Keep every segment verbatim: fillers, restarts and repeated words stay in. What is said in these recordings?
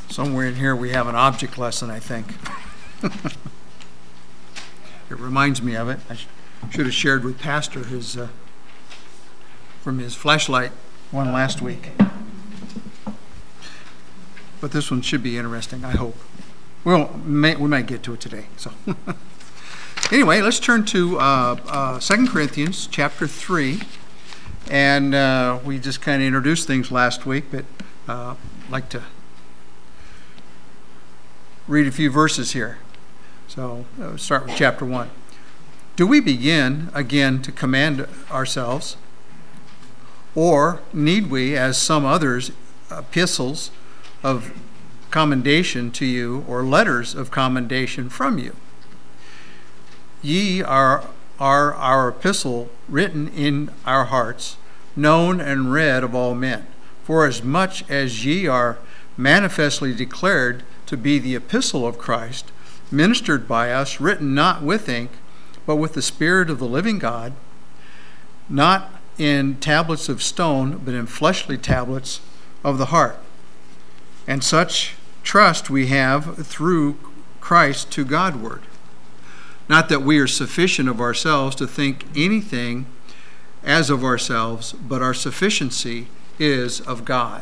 Somewhere in here we have an object lesson, I think. It reminds me of it. I sh- should have shared with Pastor his uh, from his flashlight one last week. But this one should be interesting, I hope. Well, may, we might get to it today. So, anyway, let's turn to uh, uh, Second Corinthians chapter three. And uh, we just kind of introduced things last week, but uh, I'd like to read a few verses here. So uh, start with chapter one. Do we begin again to command ourselves, or need we, as some others, epistles of commendation to you, or letters of commendation from you? Ye are, are our epistle written in our hearts, known and read of all men. For as much as ye are manifestly declared to be the epistle of Christ, ministered by us, written not with ink, but with the Spirit of the living God, not in tablets of stone, but in fleshly tablets of the heart. And such trust we have through Christ to Godward. Not that we are sufficient of ourselves to think anything as of ourselves, but our sufficiency is of God.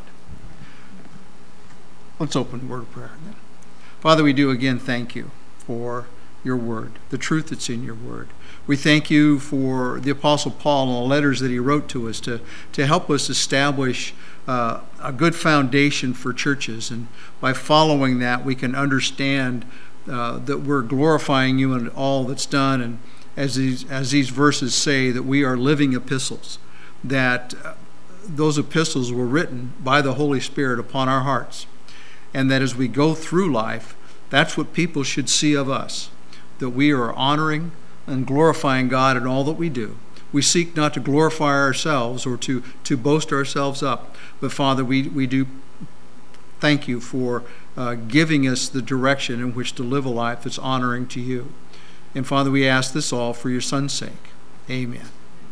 Let's open the word of prayer then. Father, we do again thank you for your word, the truth that's in your word. We thank you for the Apostle Paul and the letters that he wrote to us to, to help us establish uh, a good foundation for churches. And by following that, we can understand uh, that we're glorifying you in all that's done. And as these, as these verses say, that we are living epistles, that uh, those epistles were written by the Holy Spirit upon our hearts. And that as we go through life, that's what people should see of us, that we are honoring and glorifying God in all that we do. We seek not to glorify ourselves or to, to boast ourselves up, but Father, we, we do thank you for uh, giving us the direction in which to live a life that's honoring to you. And Father, we ask this all for your Son's sake. Amen.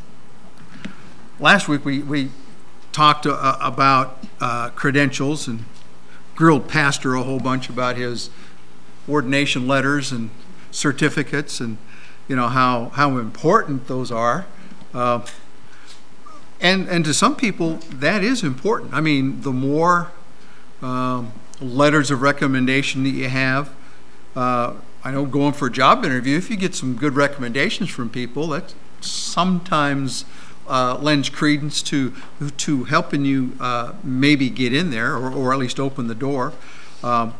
Last week we, we talked uh, about uh, credentials and grilled Pastor a whole bunch about his ordination letters and certificates, and you know how how important those are. Uh, and and to some people that is important. I mean, the more um, letters of recommendation that you have, uh, I know going for a job interview, if you get some good recommendations from people, that sometimes uh, lends credence to to helping you uh, maybe get in there, or, or at least open the door. Um,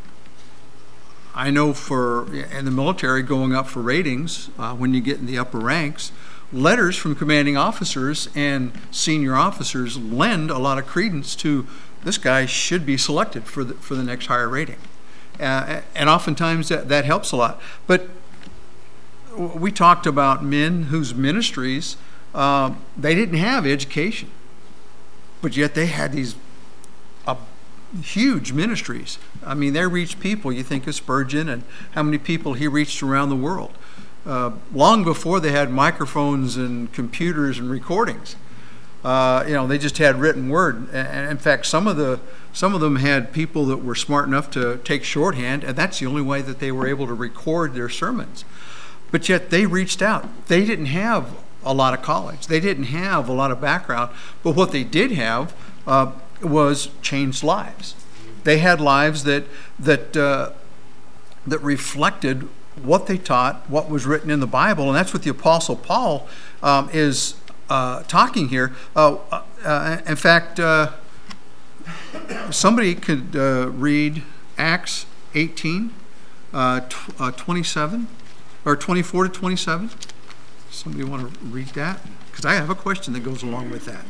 I know for in the military, going up for ratings, uh, when you get in the upper ranks, letters from commanding officers and senior officers lend a lot of credence to this guy should be selected for the, for the next higher rating. Uh, and oftentimes that, that helps a lot. But we talked about men whose ministries, uh, they didn't have education, but yet they had these uh, huge ministries. I mean, they reached people. You think of Spurgeon and how many people he reached around the world. Uh, long before they had microphones and computers and recordings. Uh, you know, they just had written word. And in fact, some of the some of them had people that were smart enough to take shorthand, and that's the only way that they were able to record their sermons. But yet they reached out. They didn't have a lot of college. They didn't have a lot of background. But what they did have uh, was changed lives. They had lives that that uh, that reflected what they taught, what was written in the Bible, and that's what the Apostle Paul um, is uh, talking here. Uh, uh, in fact, uh, somebody could uh, read Acts eighteen, uh, tw- uh, twenty-seven, or twenty-four to twenty-seven. Somebody want to read that? Because I have a question that goes along with that.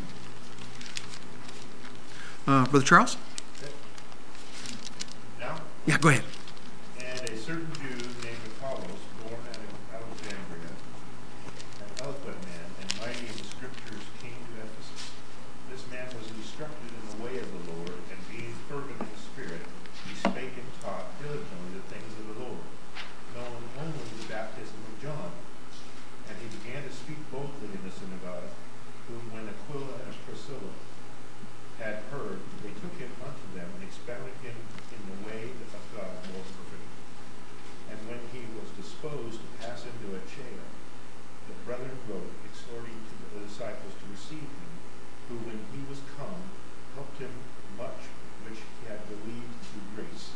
Uh, Brother Charles? Now? Yeah, go ahead. And a certain Jew named Apollos, born at Alexandria, an eloquent man and mighty in the scriptures, came to Ephesus. This man was instructed in the way of the Lord, and being fervent in the Spirit, he spake and taught diligently the things of the Lord, knowing only the baptism of John. And he began to speak boldly in the synagogue, whom when Aquila and Priscilla had heard, they took him unto them and expounded him in the he was come, helped him much which he had believed through grace.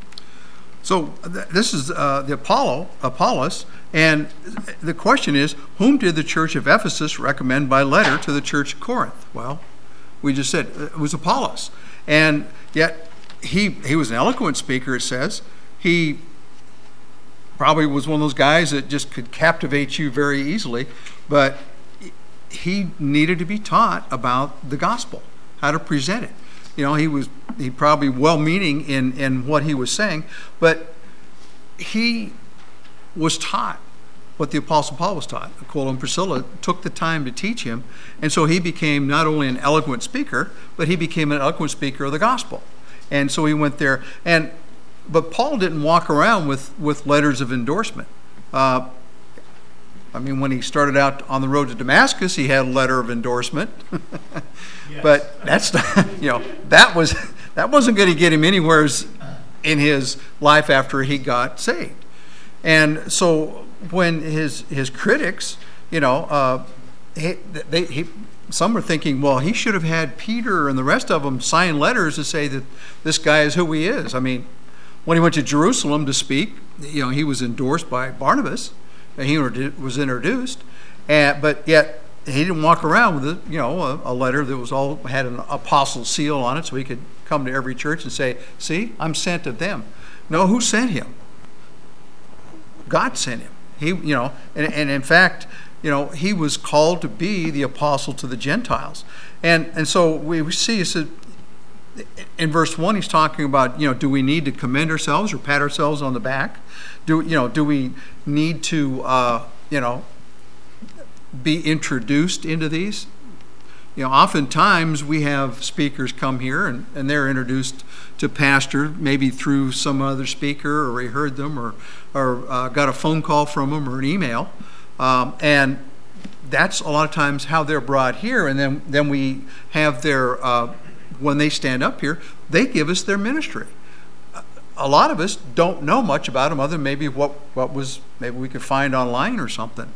So th- this is uh, the Apollo, Apollos, and the question is, whom did the church of Ephesus recommend by letter to the church of Corinth? Well, we just said it was Apollos, and yet he he was an eloquent speaker. It says he probably was one of those guys that just could captivate you very easily, but he needed to be taught about the gospel, how to present it. You know, he was he probably well-meaning in, in what he was saying, but he was taught what the Apostle Paul was taught. Aquila and Priscilla took the time to teach him, and so he became not only an eloquent speaker, but he became an eloquent speaker of the gospel. And so he went there, and but Paul didn't walk around with, with letters of endorsement. Uh, I mean, when he started out on the road to Damascus, he had a letter of endorsement. Yes. But that's not, you know, that was that wasn't going to get him anywhere in his life after he got saved. And so when his his critics, you know, uh, he, they he, some are thinking, well, he should have had Peter and the rest of them sign letters to say that this guy is who he is. I mean, when he went to Jerusalem to speak, you know, he was endorsed by Barnabas, and he was introduced, and, but yet he didn't walk around with a, you know, a, a letter that was all had an apostle seal on it, so he could come to every church and say, "See, I'm sent of them." No, who sent him? God sent him. He, you know, and, and in fact, you know, he was called to be the apostle to the Gentiles, and and so we, we see. So in verse one, he's talking about, you know, do we need to commend ourselves or pat ourselves on the back? Do you know? Do we need to, uh, you know, be introduced into these? You know, oftentimes we have speakers come here and, and they're introduced to pastor maybe through some other speaker, or he heard them, or or uh, got a phone call from them or an email, um, and that's a lot of times how they're brought here. And then then we have their uh, when they stand up here, they give us their ministry. A lot of us don't know much about them other than maybe what what was maybe we could find online or something.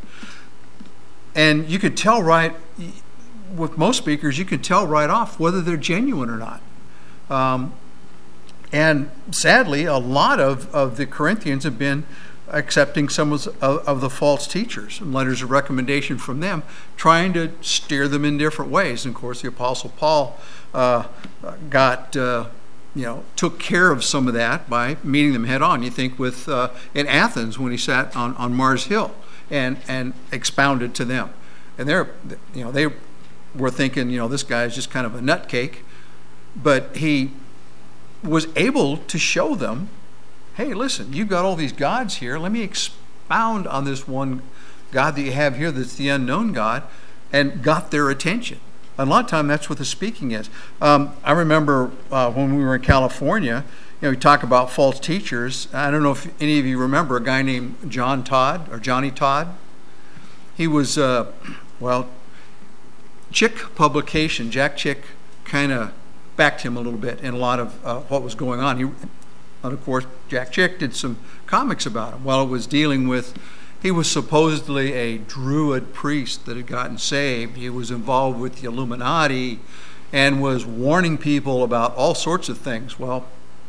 And you could tell right, with most speakers, you can tell right off whether they're genuine or not. Um, and sadly, a lot of, of the Corinthians have been accepting some of, of the false teachers and letters of recommendation from them, trying to steer them in different ways. And of course, the Apostle Paul uh, got, uh, you know, took care of some of that by meeting them head on. You think with uh, in Athens when he sat on, on Mars Hill and and expounded to them, and they're, you know, they were thinking, you know, this guy is just kind of a nutcake, but he was able to show them, hey, listen, you've got all these gods here. Let me expound on this one God that you have here that's the unknown God, and got their attention. And a lot of time that's what the speaking is. Um, I remember uh, when we were in California, you know, we talk about false teachers. I don't know if any of you remember a guy named John Todd or Johnny Todd. He was, uh, well, Chick publication, Jack Chick kind of backed him a little bit in a lot of uh, what was going on. He, and of course, Jack Chick did some comics about him. Well, it was dealing with, he was supposedly a Druid priest that had gotten saved. He was involved with the Illuminati and was warning people about all sorts of things. Well,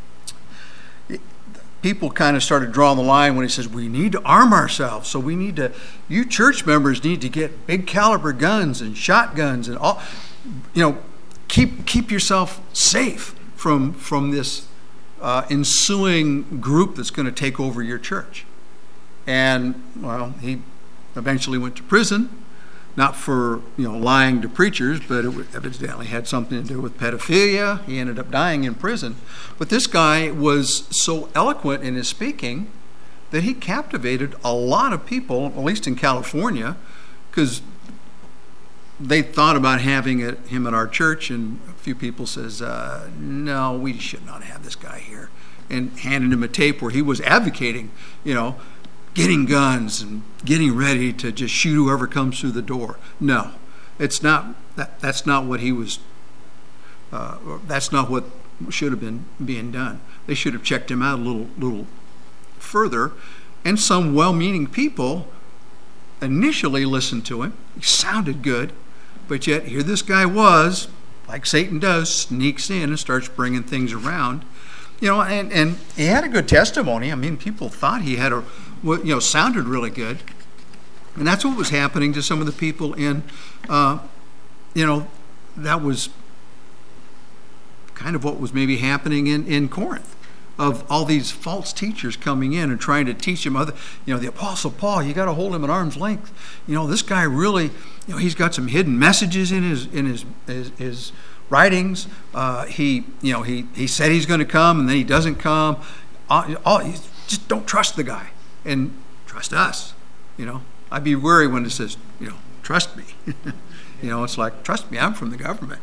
people kind of started drawing the line when he says, we need to arm ourselves. So we need to, you church members need to get big caliber guns and shotguns and all, you know, keep keep yourself safe from, from this uh, ensuing group that's going to take over your church. And, well, he eventually went to prison, not for, you know, lying to preachers, but it evidently had something to do with pedophilia. He ended up dying in prison. But this guy was so eloquent in his speaking that he captivated a lot of people, at least in California, because they thought about having it, him at our church, and a few people says, uh, no, we should not have this guy here, and handed him a tape where he was advocating, you know, getting guns and getting ready to just shoot whoever comes through the door. No, it's not. That, that's not what he was. Uh, that's not what should have been being done. They should have checked him out a little, little further. And some well-meaning people initially listened to him. He sounded good, but yet here this guy was like Satan does, sneaks in and starts bringing things around. You know, and, and he had a good testimony. I mean, people thought he had a, you know, sounded really good. And that's what was happening to some of the people in, uh, you know, that was kind of what was maybe happening in, in Corinth, of all these false teachers coming in and trying to teach him other, you know, the Apostle Paul, you got to hold him at arm's length. You know, this guy really, you know, he's got some hidden messages in his in his his, his writings. Uh, he, you know, he he said he's going to come and then he doesn't come. All, all, just don't trust the guy and trust us. You know, I'd be worried when it says, you know, trust me. You know, it's like, trust me, I'm from the government.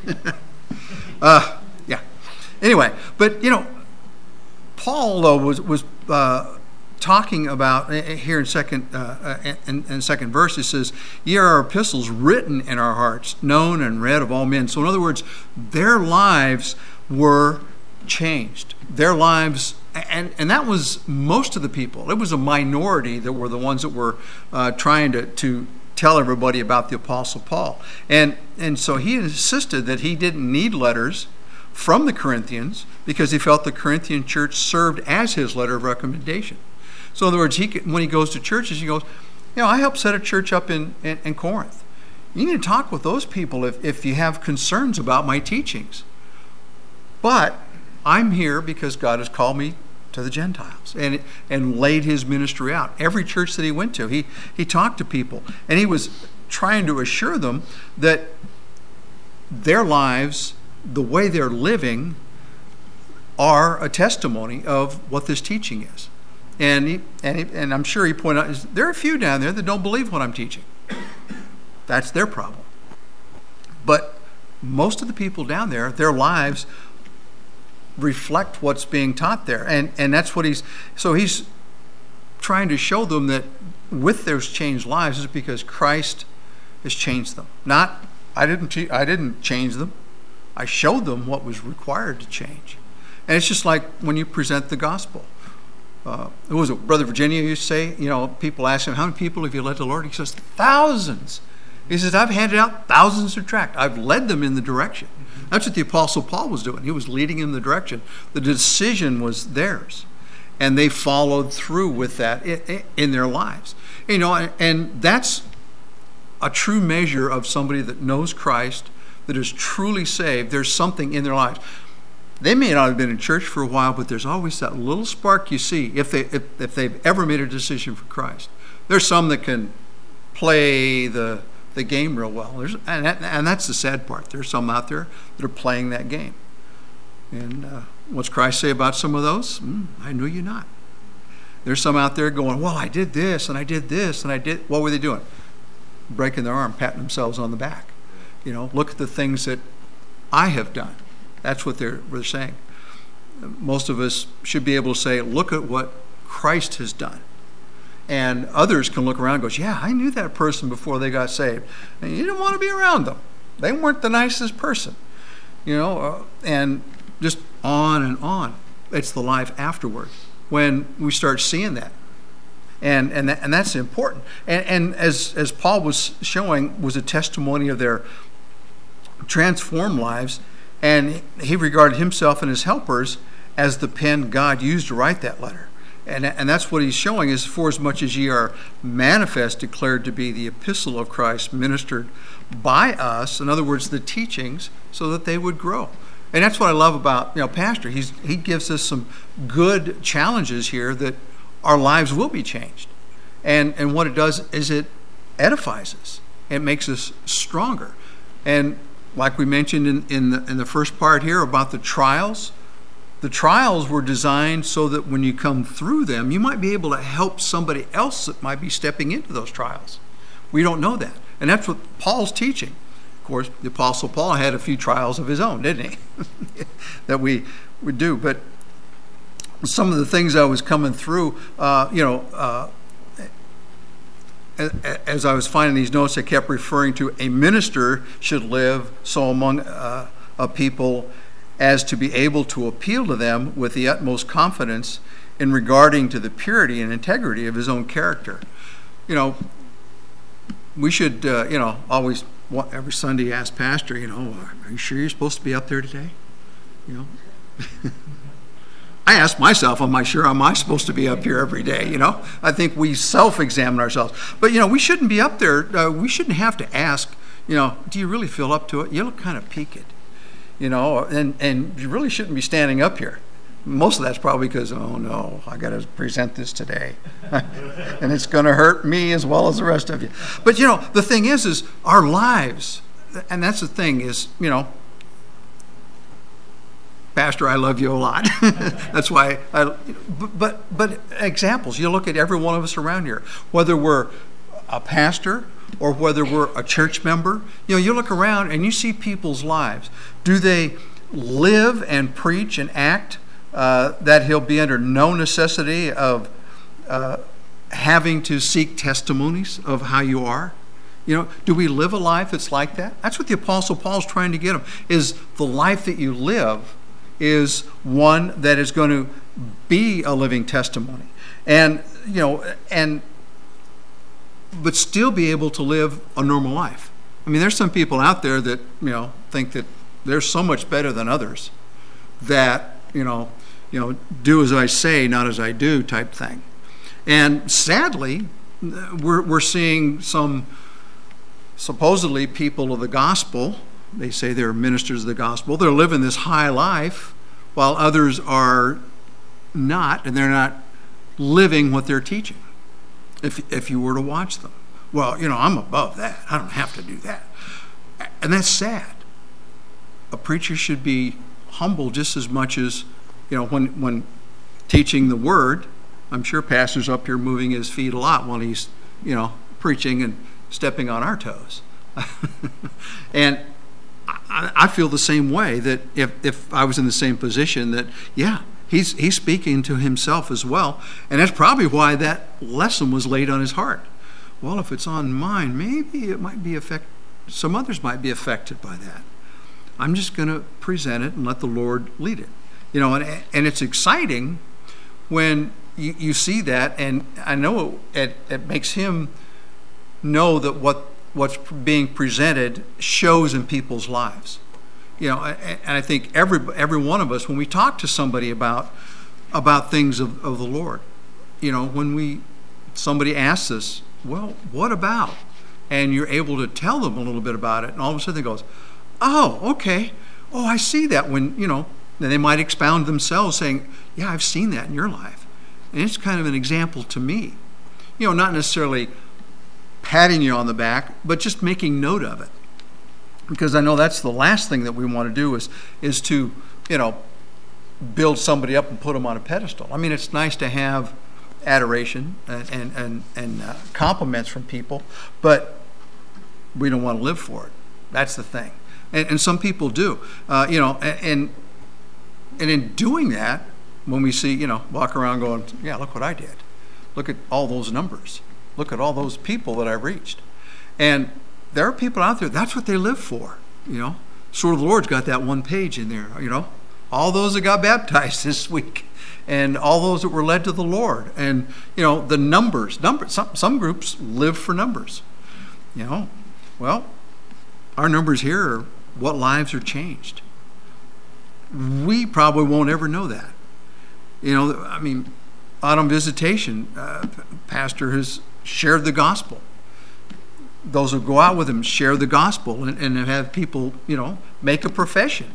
uh, yeah. Anyway, but you know, Paul though was was uh, talking about here in second uh, in, in second verse. It says, "Ye are our epistles written in our hearts, known and read of all men." So in other words, their lives were changed. Their lives, and and that was most of the people. It was a minority that were the ones that were uh, trying to to tell everybody about the Apostle Paul. And and so he insisted that he didn't need letters from the Corinthians because he felt the Corinthian church served as his letter of recommendation. So in other words, he when he goes to churches, he goes, you know, I helped set a church up in, in, in Corinth. You need to talk with those people if, if you have concerns about my teachings. But I'm here because God has called me to the Gentiles and and laid his ministry out. Every church that he went to, he he talked to people, and he was trying to assure them that their lives, the way they're living, are a testimony of what this teaching is. And he, and, he, and I'm sure he pointed out, is there are a few down there that don't believe what I'm teaching. That's their problem. But most of the people down there, their lives reflect what's being taught there. And and that's what he's, so he's trying to show them that with those changed lives is because Christ has changed them. Not, I didn't, I didn't change them. I showed them what was required to change. And it's just like when you present the gospel. Uh, what was it, Brother Virginia used to say, you know, people ask him, how many people have you led to the Lord? He says, thousands. He says, I've handed out thousands of tracts. I've led them in the direction. That's what the Apostle Paul was doing. He was leading in the direction. The decision was theirs. And they followed through with that in their lives. You know, and that's a true measure of somebody that knows Christ, that is truly saved. There's something in their lives. They may not have been in church for a while, but there's always that little spark you see if, they, if, if they've ever made a decision for Christ. There's some that can play the... the game real well. There's, and, that, and that's the sad part. There's some out there that are playing that game. And uh, what's Christ say about some of those? Mm, I knew you not. There's some out there going, well, I did this, and I did this, and I did... What were they doing? Breaking their arm, patting themselves on the back. You know, look at the things that I have done. That's what they're, they're saying. Most of us should be able to say, look at what Christ has done. And others can look around and go, yeah, I knew that person before they got saved. And you didn't want to be around them. They weren't the nicest person. You know, uh, and just on and on. It's the life afterward when we start seeing that. And and, that, and that's important. And, and as, as Paul was showing, was a testimony of their transformed lives. And he regarded himself and his helpers as the pen God used to write that letter. And, and that's what he's showing is, for as much as ye are manifest, declared to be the epistle of Christ, ministered by us, in other words, the teachings, so that they would grow. And that's what I love about, you know, Pastor. He's, he gives us some good challenges here that our lives will be changed. And, and what it does is it edifies us. It makes us stronger. And like we mentioned in, in, the, in the first part here about the trials, the trials were designed so that when you come through them, you might be able to help somebody else that might be stepping into those trials. We don't know that. And that's what Paul's teaching. Of course, the Apostle Paul had a few trials of his own, didn't he? that we would do. But some of the things I was coming through, uh, you know, uh, as I was finding these notes, I kept referring to a minister should live so among uh, a people as to be able to appeal to them with the utmost confidence in regarding to the purity and integrity of his own character. You know, we should, uh, you know, always what, every Sunday ask Pastor, you know, are you sure you're supposed to be up there today? You know, I ask myself, am I sure am I supposed to be up here every day? You know, I think we self-examine ourselves. But, you know, we shouldn't be up there. Uh, we shouldn't have to ask, you know, do you really feel up to it? You look kind of peaked, you know, and, and you really shouldn't be standing up here. Most of that's probably because, oh, no, I got to present this today. And it's going to hurt me as well as the rest of you. But, you know, the thing is, is our lives, and that's the thing is, you know, Pastor, I love you a lot. That's why I, but, but, but examples, you look at every one of us around here, whether we're a pastor or whether we're a church member, you know, you look around and you see people's lives. Do they live and preach and act Uh, that he'll be under no necessity of uh, having to seek testimonies of how you are? You know, do we live a life that's like that? That's what the Apostle Paul's trying to get him, is the life that you live is one that is going to be a living testimony. And, you know, and, but still be able to live a normal life. I mean, there's some people out there that, you know, think that they're so much better than others that, you know, you know, do as I say, not as I do type thing. And sadly, we're we're seeing some supposedly people of the gospel, they say they're ministers of the gospel, they're living this high life while others are not, and they're not living what they're teaching. If if you were to watch them. Well, you know, I'm above that. I don't have to do that. And that's sad. A preacher should be humble just as much as, you know, when when teaching the word. I'm sure pastor's up here moving his feet a lot while he's, you know, preaching and stepping on our toes. And I, I feel the same way, that if, if I was in the same position, that, yeah, he's he's speaking to himself as well. And that's probably why that lesson was laid on his heart. Well, if it's on mine, maybe it might be affect. Some others might be affected by that. I'm just going to present it and let the Lord lead it. You know, and and it's exciting when you, you see that, and I know it, it makes him know that what what's being presented shows in people's lives. You know, and, and I think every every one of us, when we talk to somebody about about things of, of the Lord, you know, when we somebody asks us, well, what about? And you're able to tell them a little bit about it, and all of a sudden they goes, oh, okay, oh, I see that. When, you know, then they might expound themselves saying, yeah, I've seen that in your life. And it's kind of an example to me. You know, not necessarily patting you on the back, but just making note of it. Because I know that's the last thing that we want to do is, is to, you know, build somebody up and put them on a pedestal. I mean, it's nice to have adoration and, and, and, and uh, compliments from people, but we don't want to live for it. That's the thing. And, and some people do. Uh, you know, and and in doing that, when we see, you know, walk around going, yeah, look what I did. Look at all those numbers. Look at all those people that I reached. And there are people out there, that's what they live for, you know. Sword of the Lord's got that one page in there, you know. All those that got baptized this week, and all those that were led to the Lord. And, you know, the numbers. numbers. Some, some groups live for numbers, you know. Well, our numbers here are what lives are changed. We probably won't ever know that. You know, I mean, autumn visitation, uh, pastor has shared the gospel. Those who go out with him share the gospel and, and have people, you know, make a profession.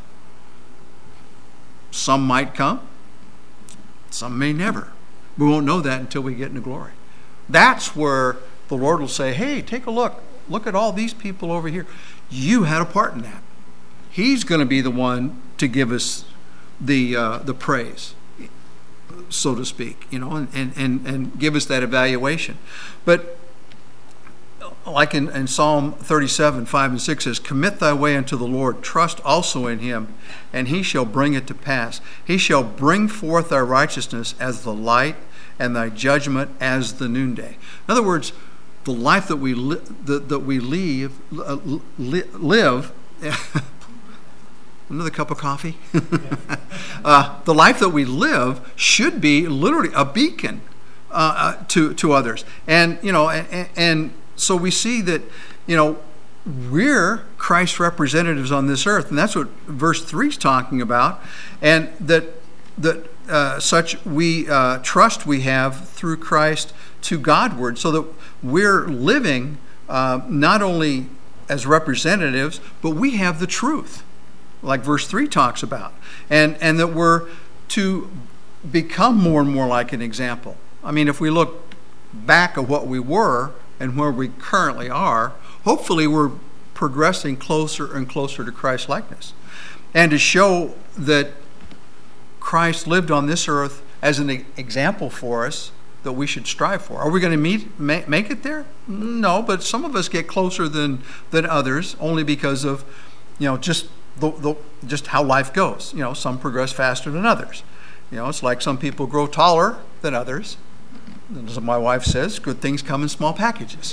Some might come, some may never. We won't know that until we get into glory. That's where the Lord will say, hey, take a look. Look at all these people over here. You had a part in that. He's going to be the one to give us the uh, the praise, so to speak, you know, and, and, and, and give us that evaluation. But like in, in Psalm thirty-seven, five and six says, commit thy way unto the Lord, trust also in him, and he shall bring it to pass. He shall bring forth thy righteousness as the light, and thy judgment as the noonday. In other words, the life that we li- that, that we leave, uh, li- live, another cup of coffee? uh, the life that we live should be literally a beacon uh, uh, to to others. And, you know, and, and so we see that, you know, we're Christ's representatives on this earth, and that's what verse three is talking about, and that that uh, such we uh, trust we have through Christ to Godward, so that we're living uh, not only as representatives, but we have the truth, like verse three talks about, and and that we're to become more and more like an example. I mean, if we look back at what we were and where we currently are, hopefully we're progressing closer and closer to Christ's likeness. And to show that Christ lived on this earth as an example for us that we should strive for. Are we going to meet, make it there? No, but some of us get closer than than others only because of, you know, just the, the just how life goes. You know, some progress faster than others. You know, it's like some people grow taller than others. As my wife says, good things come in small packages.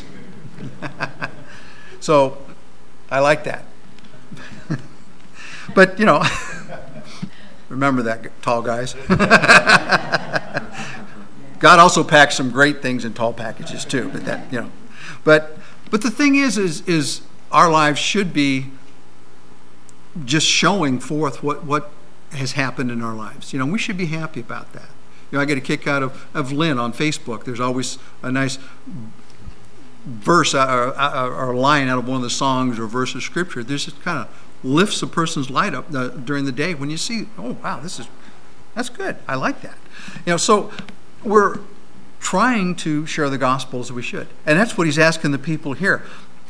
So, I like that. But, you know, remember that, tall guys. God also packs some great things in tall packages too. But that, you know, but but the thing is, is is our lives should be just showing forth what what has happened in our lives. You know, we should be happy about that. You know, I get a kick out of, of Lynn on Facebook. There's always a nice verse or, or, or a line out of one of the songs or verse of scripture. This just kind of lifts a person's light up the, during the day when you see, oh wow, this is that's good. I like that. You know, so we're trying to share the gospel as we should, and that's what he's asking the people here.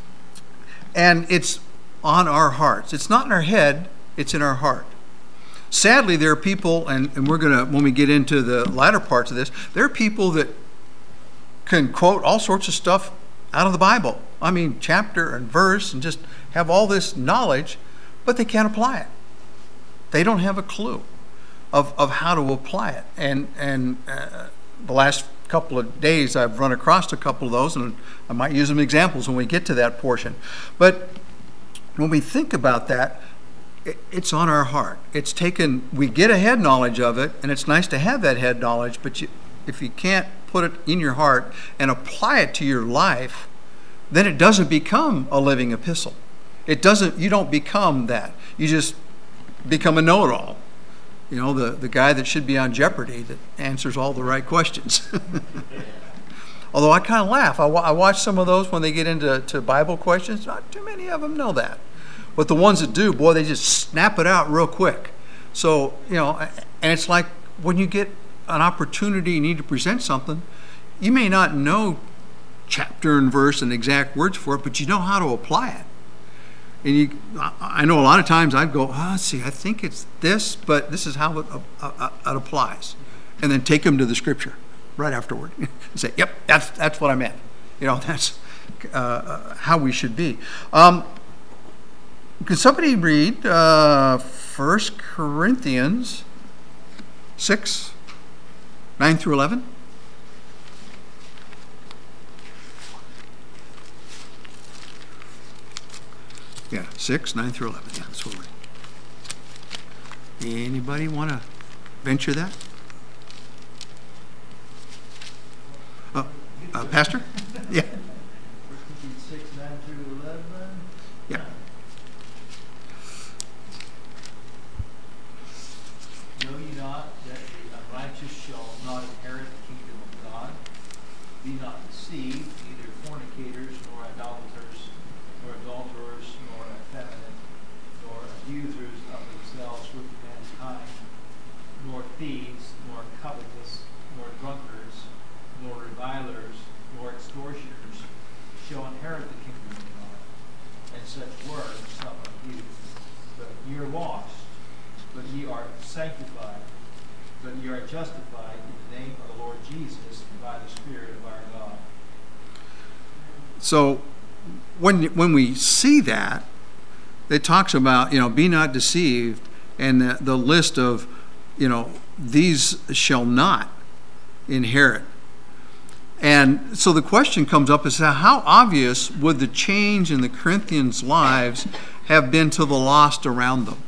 And it's on our hearts. It's not in our head. It's in our heart. Sadly, there are people, and, and we're going to, when we get into the latter parts of this, there are people that can quote all sorts of stuff out of the Bible. I mean, chapter and verse, and just have all this knowledge, but they can't apply it. They don't have a clue of, of how to apply it. And, and uh, the last couple of days, I've run across a couple of those, and I might use them as examples when we get to that portion. But when we think about that, it's on our heart. It's taken, we get a head knowledge of it, and it's nice to have that head knowledge, but you, if you can't put it in your heart and apply it to your life, then it doesn't become a living epistle. It doesn't, you don't become that. You just become a know-it-all. You know, the, the guy that should be on Jeopardy that answers all the right questions. Although I kind of laugh. I, I watch some of those when they get into to Bible questions. Not too many of them know that. But the ones that do, boy, they just snap it out real quick. So, you know, and it's like when you get an opportunity, you need to present something, you may not know chapter and verse and exact words for it, but you know how to apply it. And you, I know a lot of times I'd go, oh, let's see, I think it's this, but this is how it, uh, uh, it applies. And then take them to the scripture right afterward and say, yep, that's that's what I meant. You know, that's uh, how we should be. Um, Can somebody read uh, First Corinthians six, nine through eleven? Yeah, six, nine through eleven. Yeah, that's what we're reading. Anybody want to venture that? Uh, uh, Pastor? Yeah. First Corinthians six, nine through eleven. Yeah. Know ye not that the unrighteous shall not inherit the kingdom of God? Be not deceived, neither fornicators, nor idolaters, nor adulterers, nor effeminate, nor abusers of themselves with mankind, nor thieves, nor covetous, nor drunkards, nor revilers, nor extortioners shall inherit the kingdom of God. And such were some of you. But ye are lost, but ye are sanctified, but ye are justified in the name of the Lord Jesus and by the Spirit of our God. So when when we see that, it talks about, you know, be not deceived, and the, the list of, you know, these shall not inherit. And so the question comes up is, how obvious would the change in the Corinthians' lives have been to the lost around them?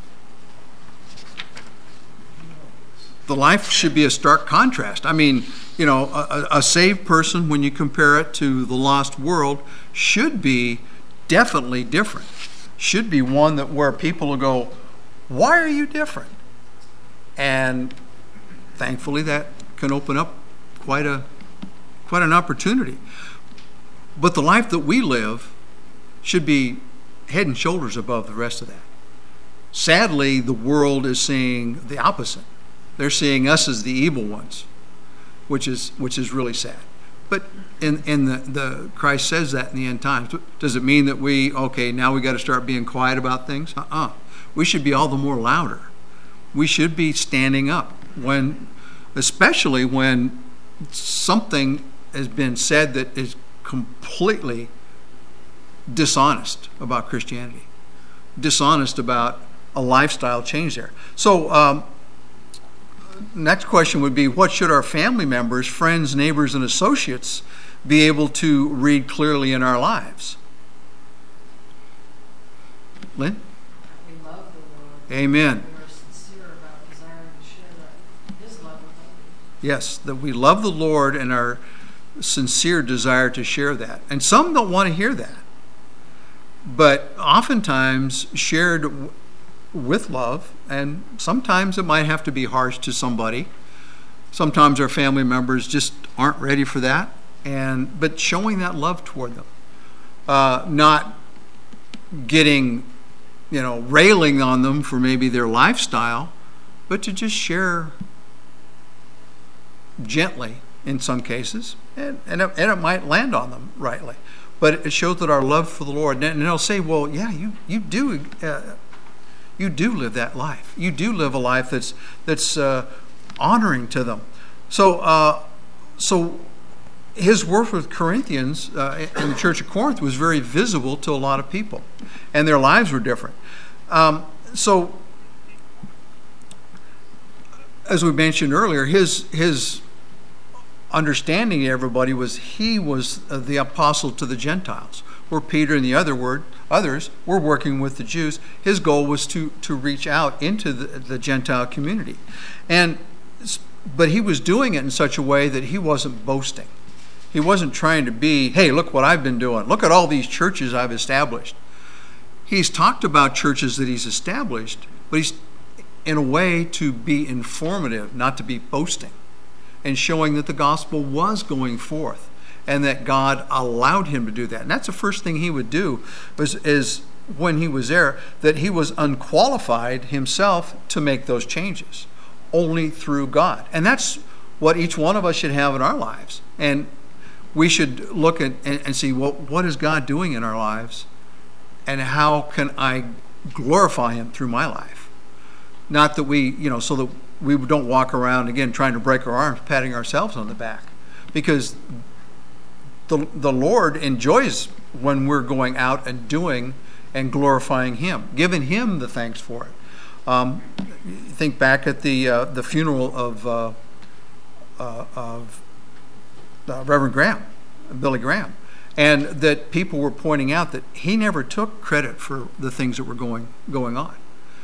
The life should be a stark contrast. I mean, you know, a, a saved person, when you compare it to the lost world, should be definitely different. Should be one that where people will go, why are you different? And thankfully that can open up quite a quite an opportunity. But the life that we live should be head and shoulders above the rest of that. Sadly, the world is seeing the opposite. They're seeing us as the evil ones, which is which is really sad. But in, in the, the Christ says that in the end times. Does it mean that we, okay, now we got to start being quiet about things? Uh-uh. We should be all the more louder. We should be standing up when, especially when something has been said that is completely dishonest about Christianity, dishonest about a lifestyle change there. So, um, next question would be, what should our family members, friends, neighbors, and associates be able to read clearly in our lives? Lynn? We love the Lord. Amen. We are sincere about desiring to share that His love with others. Yes, that we love the Lord and our sincere desire to share that. And some don't want to hear that. But oftentimes shared w- with love, and sometimes it might have to be harsh to somebody. Sometimes our family members just aren't ready for that. And but showing that love toward them. Uh, not getting, you know, railing on them for maybe their lifestyle, but to just share gently in some cases, and, and, it, and it might land on them rightly. But it shows that our love for the Lord, and they'll say, well, yeah, you, you do uh, you do live that life. You do live a life that's that's uh, honoring to them. So, uh, so his work with Corinthians uh, in the church of Corinth was very visible to a lot of people, and their lives were different. Um, so, as we mentioned earlier, his his understanding of everybody was he was the apostle to the Gentiles, where Peter and the other word others were working with the Jews. His goal was to to reach out into the, the Gentile community, and but he was doing it in such a way that he wasn't boasting. He wasn't trying to be, hey, look what I've been doing. Look at all these churches I've established. He's talked about churches that he's established, but he's in a way to be informative, not to be boasting, and showing that the gospel was going forth and that God allowed him to do that. And that's the first thing he would do was, is when he was there, that he was unqualified himself to make those changes, only through God. And that's what each one of us should have in our lives. And we should look at and, and see, well, what is God doing in our lives, and how can I glorify him through my life? Not that we, you know, so that we don't walk around, again, trying to break our arms, patting ourselves on the back. Because the, the Lord enjoys when we're going out and doing and glorifying him, giving him the thanks for it. Um, think back at the uh, the funeral of uh, uh, of uh, Reverend Graham, Billy Graham, and that people were pointing out that he never took credit for the things that were going going on.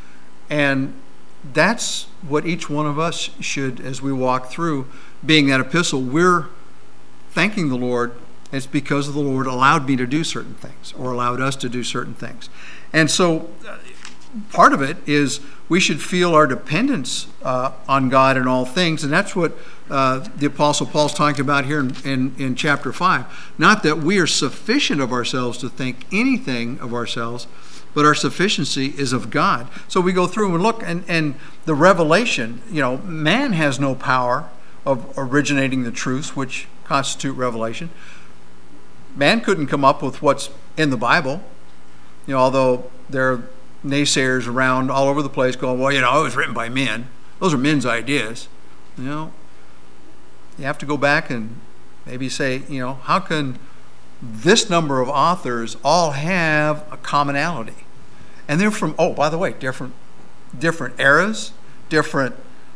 And that's what each one of us should, as we walk through being that epistle, we're thanking the Lord. It's because the Lord allowed me to do certain things, or allowed us to do certain things. And so uh, part of it is we should feel our dependence uh, on God in all things, and that's what uh, the Apostle Paul's talking about here in, in, in chapter five. Not that we are sufficient of ourselves to think anything of ourselves, but our sufficiency is of God. So we go through and look, and, and the revelation, you know, man has no power of originating the truths which constitute revelation. Man couldn't come up with what's in the Bible, you know, although there are naysayers around all over the place going, well, you know, it was written by men. Those are men's ideas. You know, you have to go back and maybe say, you know, how can this number of authors all have a commonality? And they're from, oh, by the way, different different eras, different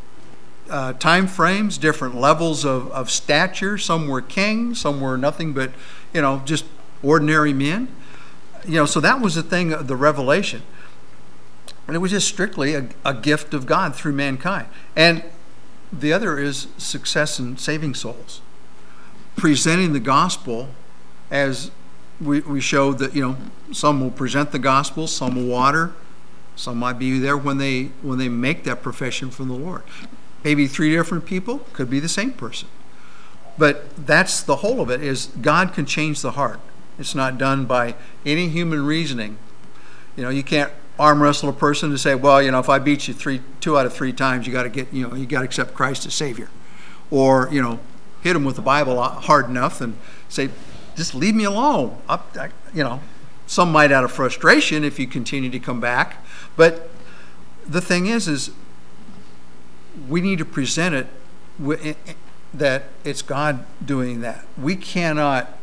uh, time frames, different levels of, of stature. Some were kings, some were nothing but, you know, just ordinary men. You know, so that was the thing of the revelation. And it was just strictly a, a gift of God through mankind. And the other is success in saving souls. Presenting the gospel, as we, we showed that, you know, some will present the gospel, some will water, some might be there when they when they make that profession from the Lord. Maybe three different people, could be the same person. But that's the whole of it, is God can change the heart. It's not done by any human reasoning. You know, you can't arm wrestle a person to say, well, you know, if I beat you three, two out of three times, you got to get, you know, you got to accept Christ as Savior, or, you know, hit them with the Bible hard enough and say, just leave me alone. I, I, you know, some might out of frustration if you continue to come back, but the thing is, is we need to present it with, that it's God doing that. We cannot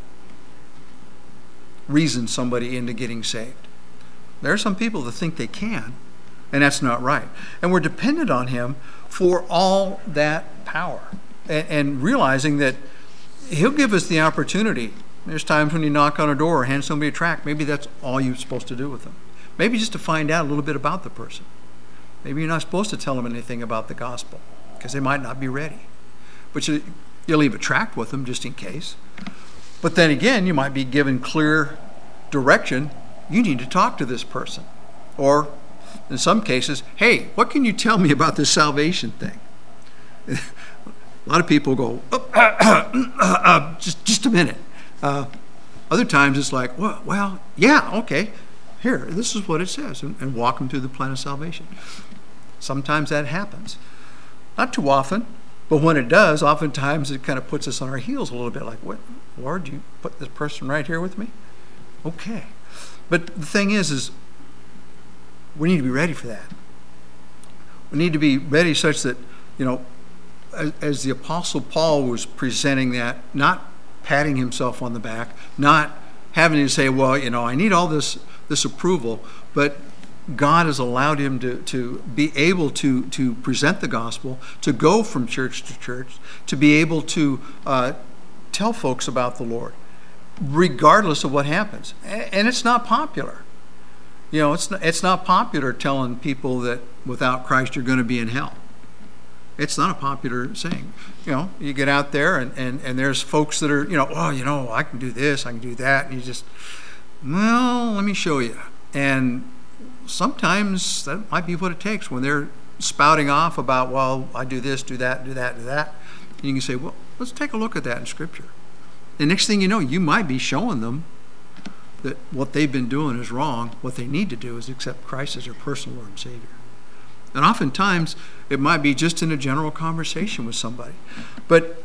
reason somebody into getting saved. There are some people that think they can, and that's not right. And we're dependent on Him for all that power, and, and realizing that He'll give us the opportunity. There's times when you knock on a door or hand somebody a tract. Maybe that's all you're supposed to do with them. Maybe just to find out a little bit about the person. Maybe you're not supposed to tell them anything about the gospel because they might not be ready. But you, you leave a tract with them just in case. But then again, you might be given clear direction. You need to talk to this person. Or in some cases, hey, what can you tell me about this salvation thing? A lot of people go, oh, uh, uh, uh, uh, just, just a minute. Uh, other times it's like, well, well, yeah, okay, here, this is what it says, and, and walk them through the plan of salvation. Sometimes that happens. Not too often, but when it does, oftentimes it kind of puts us on our heels a little bit, like, what, Lord, you put this person right here with me? Okay. But the thing is, is we need to be ready for that. We need to be ready such that, you know, as, as the Apostle Paul was presenting that, not patting himself on the back, not having to say, well, you know, I need all this this approval, but God has allowed him to, to be able to, to present the gospel, to go from church to church, to be able to uh, tell folks about the Lord, regardless of what happens. And it's not popular. You know, it's not, it's not popular telling people that without Christ you're going to be in hell. It's not a popular saying. You know, you get out there and, and, and there's folks that are, you know, oh, you know, I can do this, I can do that. And you just, well, let me show you. And sometimes that might be what it takes when they're spouting off about, well, I do this, do that, do that, do that. And you can say, well, let's take a look at that in Scripture. The next thing you know, you might be showing them that what they've been doing is wrong. What they need to do is accept Christ as their personal Lord and Savior. And oftentimes, it might be just in a general conversation with somebody. But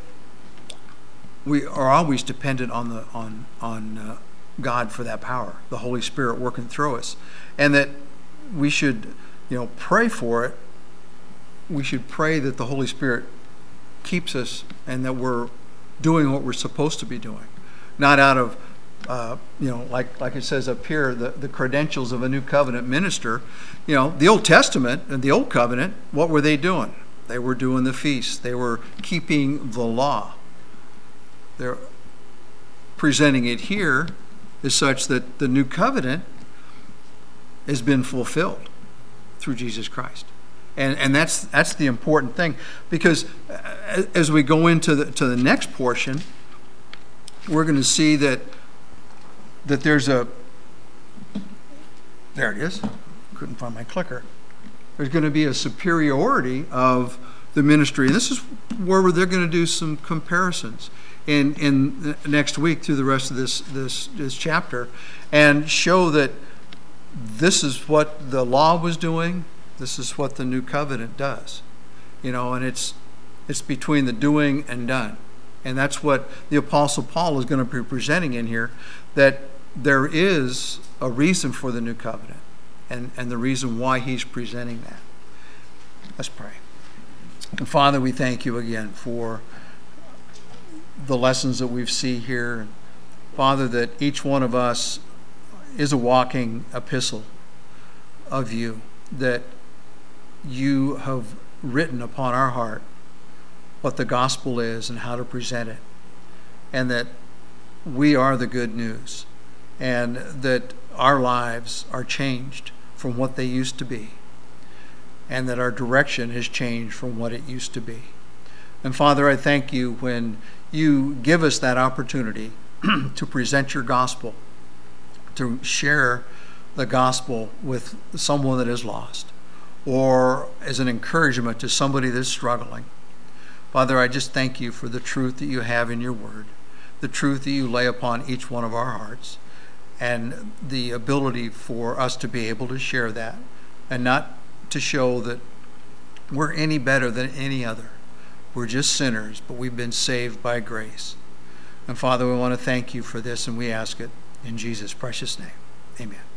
we are always dependent on the on on uh, God for that power, the Holy Spirit working through us. And that we should, you know, pray for it. We should pray that the Holy Spirit keeps us and that we're doing what we're supposed to be doing. Not out of Uh, you know, like like it says up here, the, the credentials of a new covenant minister. You know, the Old Testament and the Old Covenant, what were they doing? They were doing the feasts. They were keeping the law. They're presenting it here is such that the new covenant has been fulfilled through Jesus Christ. And and that's that's the important thing, because as we go into the to the next portion, we're going to see that that there's a, there it is, couldn't find my clicker. There's going to be a superiority of the ministry. And this is where they're going to do some comparisons in, in next week through the rest of this, this, this chapter, and show that this is what the law was doing, this is what the new covenant does. You know, and it's it's between the doing and done. And that's what the Apostle Paul is going to be presenting in here, that there is a reason for the new covenant and, and the reason why he's presenting that. Let's pray. And Father, we thank you again for the lessons that we see here. Father, that each one of us is a walking epistle of you, that you have written upon our heart what the gospel is and how to present it, and that we are the good news, and that our lives are changed from what they used to be, and that our direction has changed from what it used to be. And Father, I thank you when you give us that opportunity to present your gospel, to share the gospel with someone that is lost, or as an encouragement to somebody that's struggling. Father, I just thank you for the truth that you have in your word, the truth that you lay upon each one of our hearts, and the ability for us to be able to share that, and not to show that we're any better than any other. We're just sinners, but we've been saved by grace. And Father, we want to thank you for this, and we ask it in Jesus' precious name. Amen.